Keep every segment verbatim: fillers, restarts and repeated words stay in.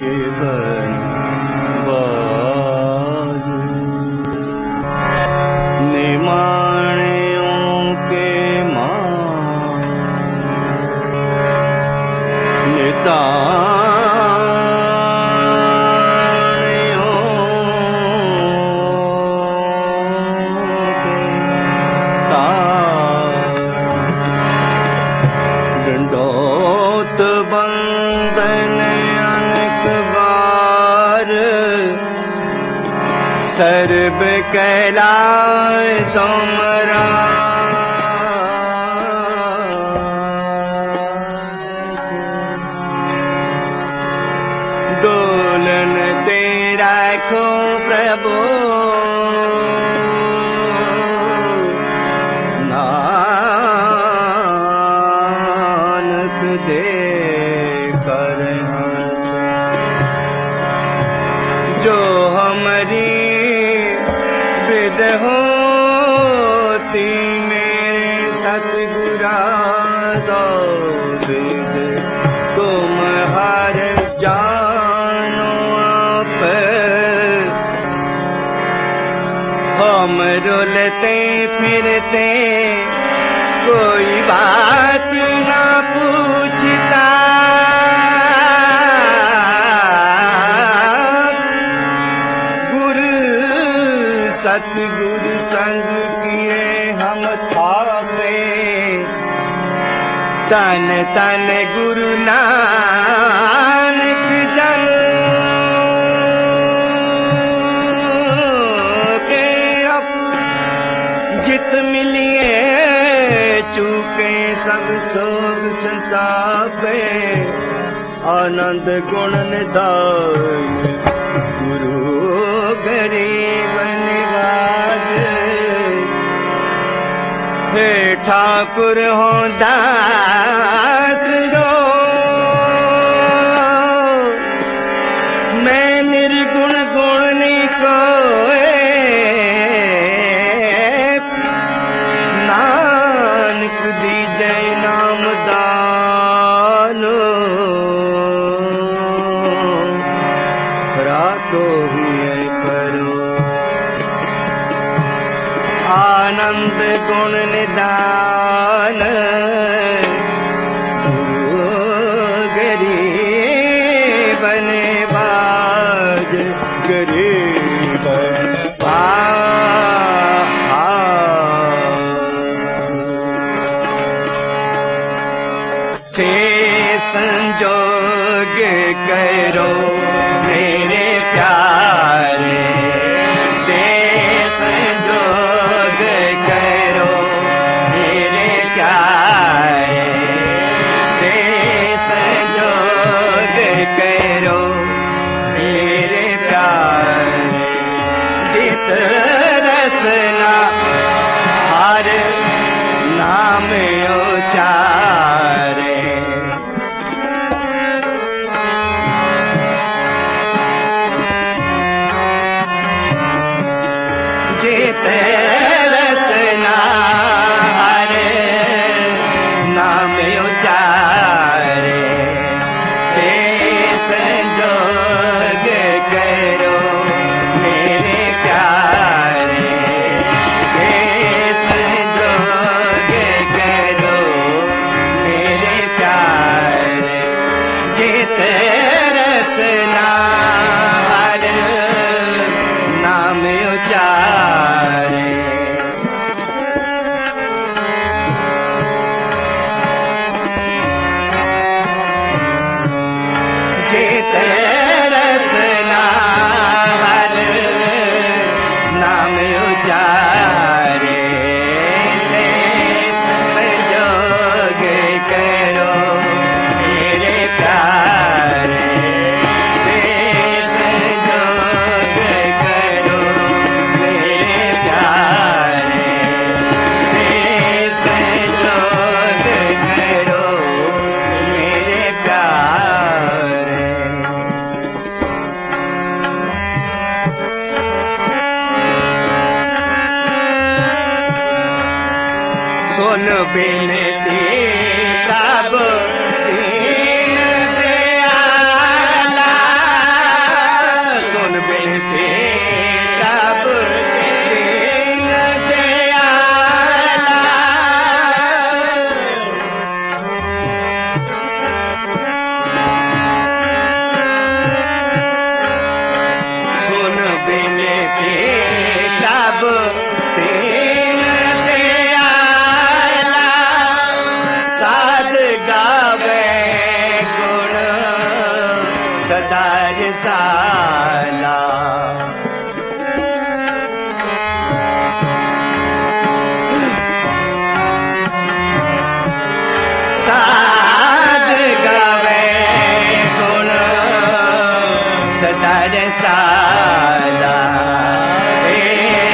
सर्व Kailash Somra Dolan तेरा खो प्रभु नानक दे कर जो हमारी होती मेरे सतगुरा सो विद तुम हर जानो आप हम रुलते फिरते कोई बात ना पूछता सतगुरु संग किए हम थापे तन तन गुरु नानक जन के अब जित मिलिए चूके सब सोग संतापे आनंद गुण निधाय गुरु गरीब हे ठाकुर हो दास रो मैं निर्गुण गुण नहीं कोए नानक दीजे नाम दानो राखो ही करो आनंद गुण निदान गुरु गरीब ने बाज गरीब से संजोग करो मेरे प्यारे से संजोग करो मेरे प्यारे से संजोग करो मेरे प्यारे जित रसना हर नाम उचारे जित रसना हर नाम उचारे से संजोग करो मेरे प्यारे से संजोग करो मेरे प्यारे जित रसना हर नाम उचारे जित रसना हर नाम उचारे से संजोग करो मेरे प्यारे से संजोग करो मेरे प्यारे से संजोग करो मेरे प्यारे सुन बिनती प्रभु दीन दयाला सदा रसाला साध गावे गुण सदा रसाला से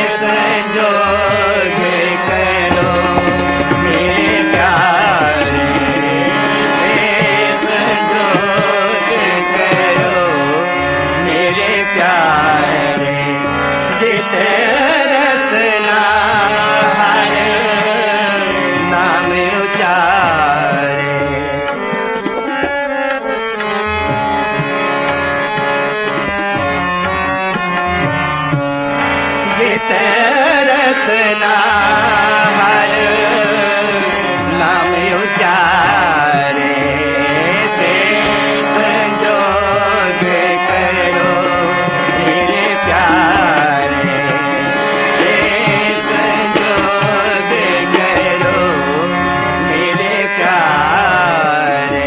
संजोग करो मेरे प्यारे से संजोग करो मेरे प्यारे जित रसना हर नाम उचारे जित रसना हर नाम उचारे से संजोग करो मेरे प्यारे से संजोग करो मेरे प्यारे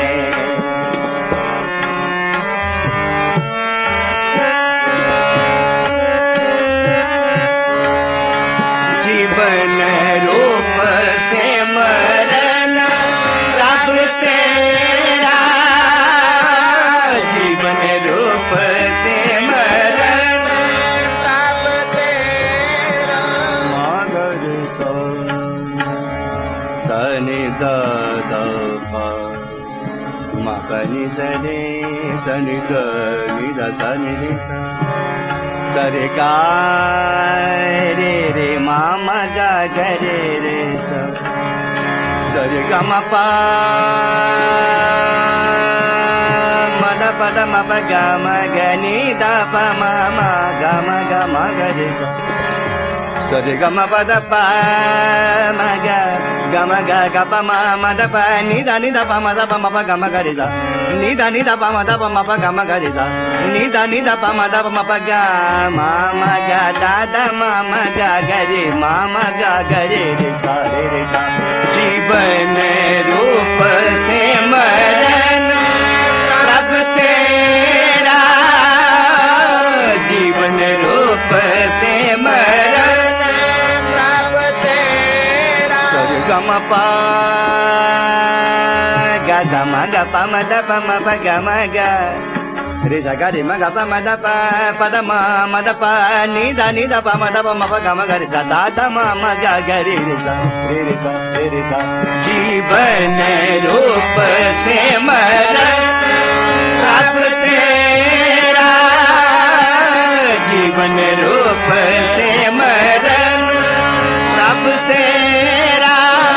जीवन रूप से मरण रब तेरा जीवन रूप से मरण रब तेरा मगर सो सनि द द प म प नि स नि स नि ग नि द ध नि नि स सरे गा रे रे मा म ग ग रे रे स सरे ग म प म द प द म प ग म ग नि द प म म ग म ग म ग रे स सरे ग म प द प म ग ग म ग ग प म म द प नि द नि द प म द प म प ग म ग रे स नि द नि द प म द प म प ग म ग रे स नि द नि द प म द प म प ग म म ग द द म म ग ग रे म म ग ग रे रे स रे रे स जीवन रूप से मरण रब तेरा जीवन रूप से मरण रब तेरा ग म प ग ज म ग प म द प म प ग म ग रे ज ग रे म ग प म द प प द म म द प नि द नि द प म द प म प ग म ग रे ज द द म म ग ग रे रे स रे रे स रे रे स जीवन रूप से मरण रब तेरा जीवन रूप से मरण रब तेरा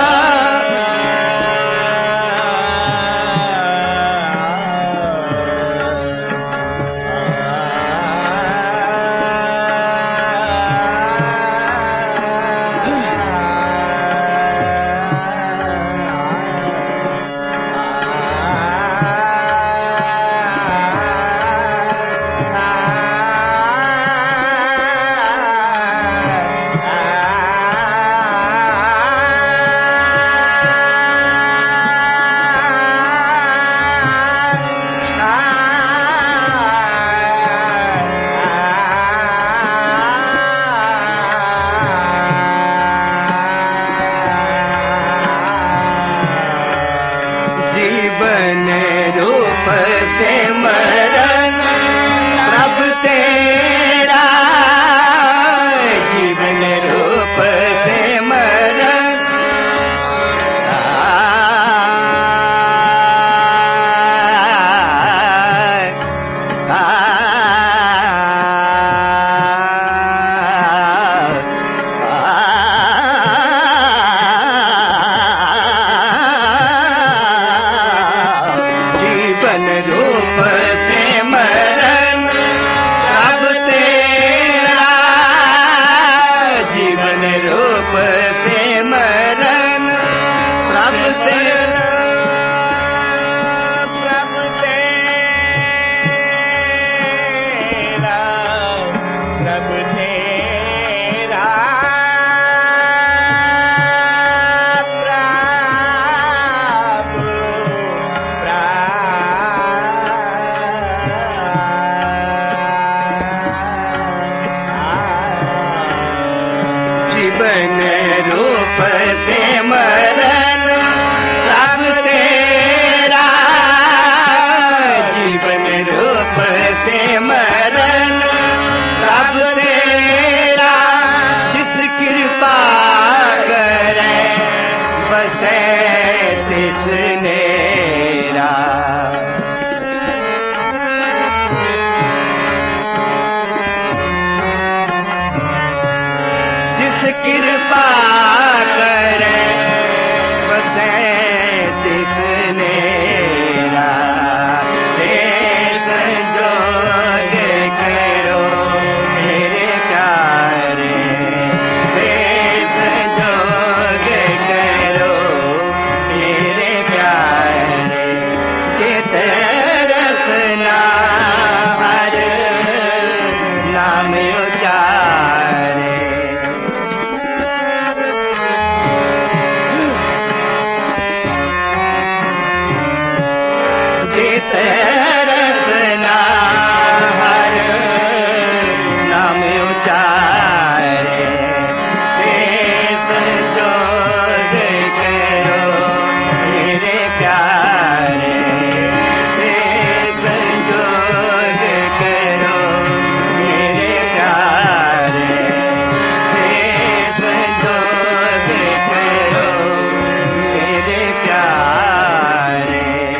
जीवन रूप से मरण रब तेरा जीवन रूप से मरण आ, जीवन रूप से कृपा करे बसे तिसने शेष जोग करो मेरे प्यारे शेष जोग करो मेरे प्यारे चित रसना हर नाम उचारे चित रसना हर नाम उचारे शेष जोग करो मेरे प्यारे शेष जोग करो मेरे प्यारे शेष जोग करो मेरे प्यारे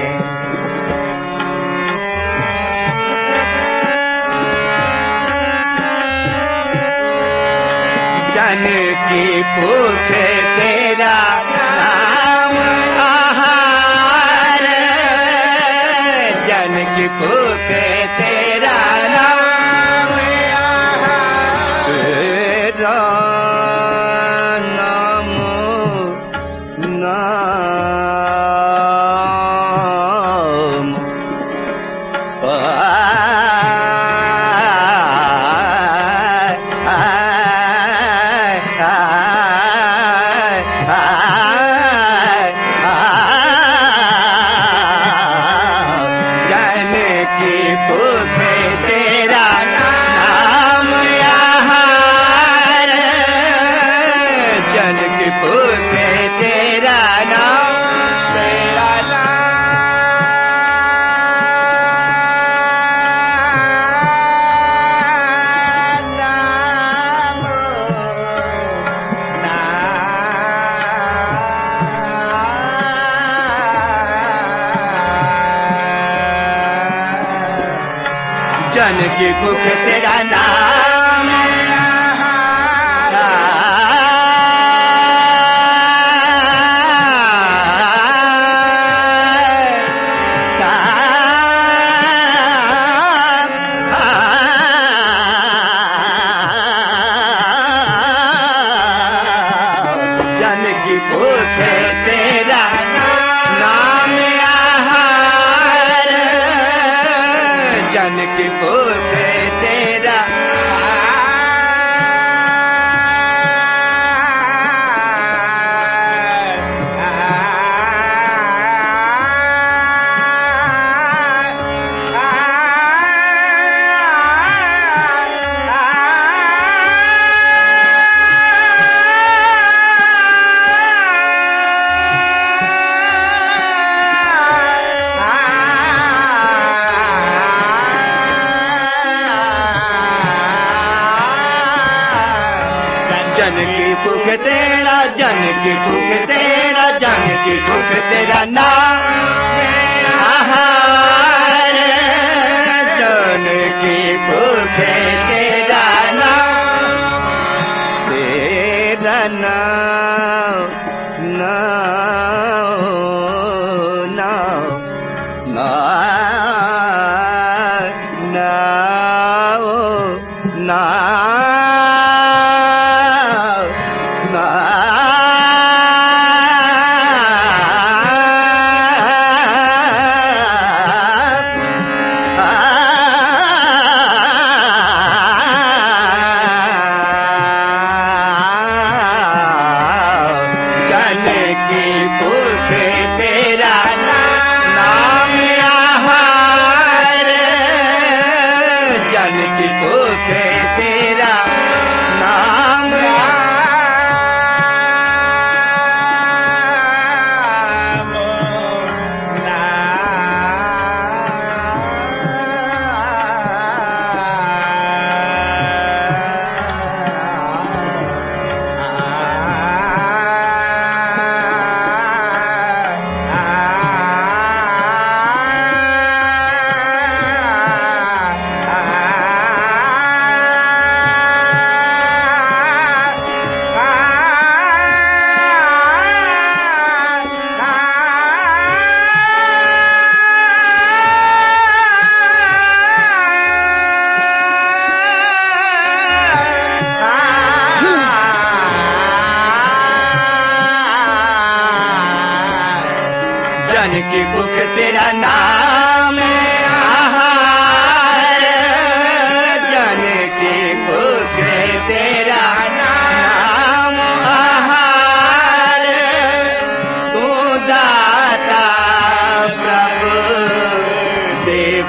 जन की भूख तेरा नाम आहार जन की भूख तेरा नाम आहार तेरा नाम नाम जन की भूख तेरा नाम आहार जन की भूख तेरा नाम तेरा जन की भूख तेरा नाम जन की भूख तेरा नाम आहार जन की भूख तेरा जन की भूख तेरा जन की भूख तेरा जन की भूख तेरा नाम आहार जन की भूख तेरा नाम तेरा नाम नाम नाम नाम नाम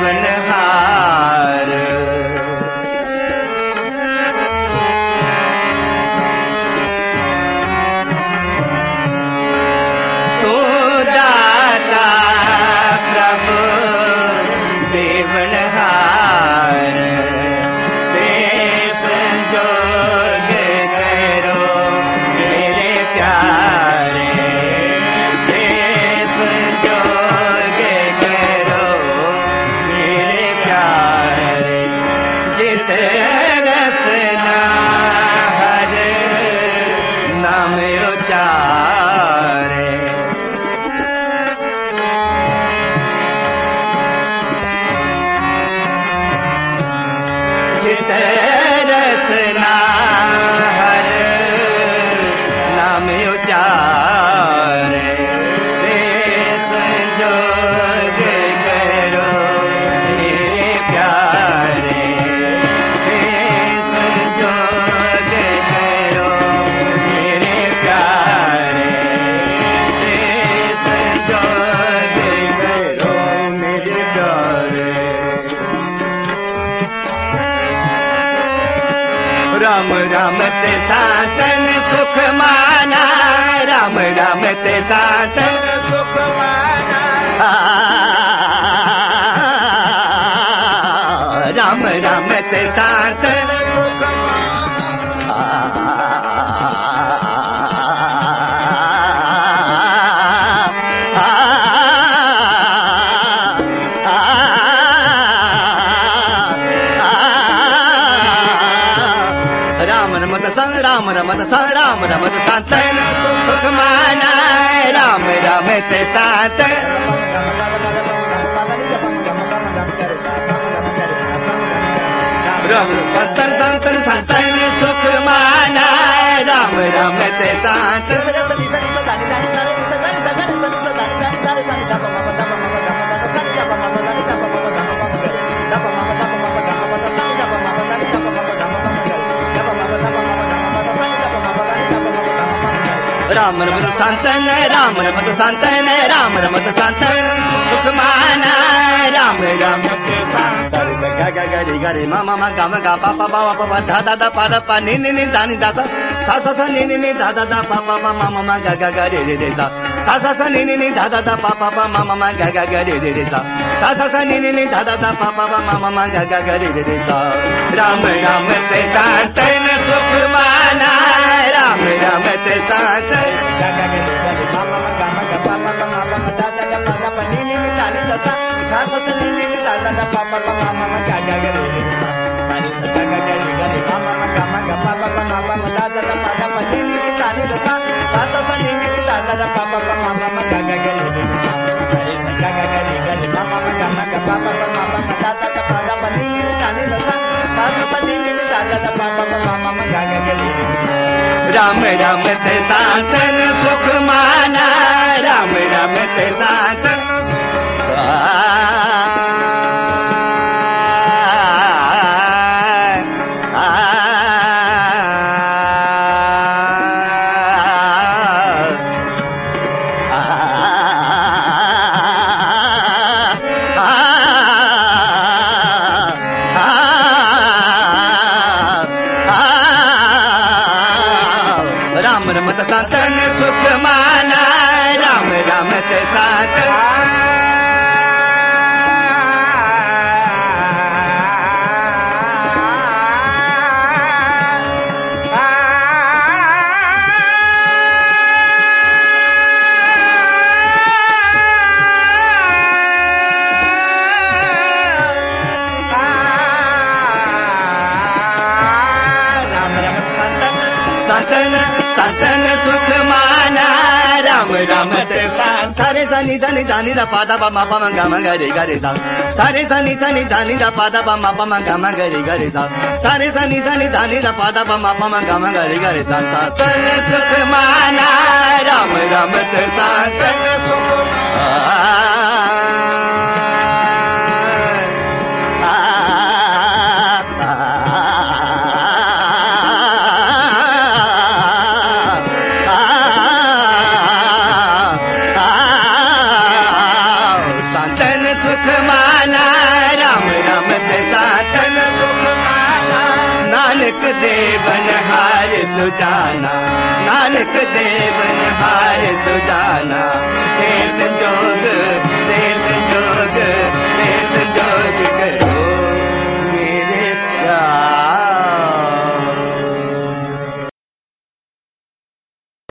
देवनहार तू दाता प्रभु देवनहार शेष जोग करो मेरे प्यारे शेष जोग करो मेरे प्यारे जित रसना हर नाम उचारे जित रसना हर नाम उचारे शेष जोग करो मेरे प्यारे शेष जोग करो मेरे प्यारे शेष जोग करो मेरे प्यारे राम राम ते सातन सुख माना राम राम ते सातन सुख माना राम राम ते सातन सुख राम रमत संग राम रमत संग राम रमत सातन सुख माना राम राम ते सातन राम संतर संतर सातन सुख माना राम राम ते सातन राम रमत संतन राम रमत संतन राम रमत संतन सुख माना राम राम ते संतन गा गा गा रे गा रे मा मा मा गा मा गा पा पा पा पा पा धा धा धा पा धा पा नि नि नि धा नि धा धा सा सा सा नि नि नि धा धा धा पा पा पा मा मा मा गा गा गा रे रे रे सा सा सा सा नि नि नि धा धा धा पा पा पा मा मा मा गा गा गा रे रे रे सा सा सा सा नि नि नि धा धा धा पा पा पा मा मा मा गा गा गा रे रे रे सा राम राम ते संतन सुख माना राम राम ते संतन गा गा गा रे मा मा मा गा मा गा पा पा पा मा मा मा धा धा धा पा धा पा नि नि नि धा नि धा सा सा सा सा नि नि नि धा धा धा पा पा पा मा मा मा गा गा गा रे रे सा सा नि सा गा गा गा रे गा रे मा मा मा गा मा गा पा पा पा मा मा मा धा धा धा पा धा पा नि नि नि धा नि धा सा सा सा सा नि नि नि धा धा धा पा पा पा मा मा मा गा गा गा रे रे सा सा नि सा गा गा गा रे गा रे मा मा मा गा मा गा पा पा पा मा मा मा धा धा धा पा धा पा नि नि नि धा नि धा सा सा सा सा नि नि नि धा धा धा पा पा पा मा मा मा गा गा गा रे रे सा राम राम ते सातन सुख माना राम राम ते सातन राम रमत सातन सुख माना राम राम ते सातन सातन सातन सुख माना राम राम ते सान सारे सनी सनी धानी दा पादा पा मा पा मा गा मा गा रे गा रे सा सारे सनी सनी धानी दा पादा पा मा पा मा गा मा गा रे गा रे सा सारे सनी सनी धानी दा पादा पा मा पा मा गा मा गा रे गा रे सा सातन सुख माना राम राम ते सातन सुख सुख माना सुजाना, नानक देव ने हार सुजाना। शेष जोग शेष जोग शेष जोग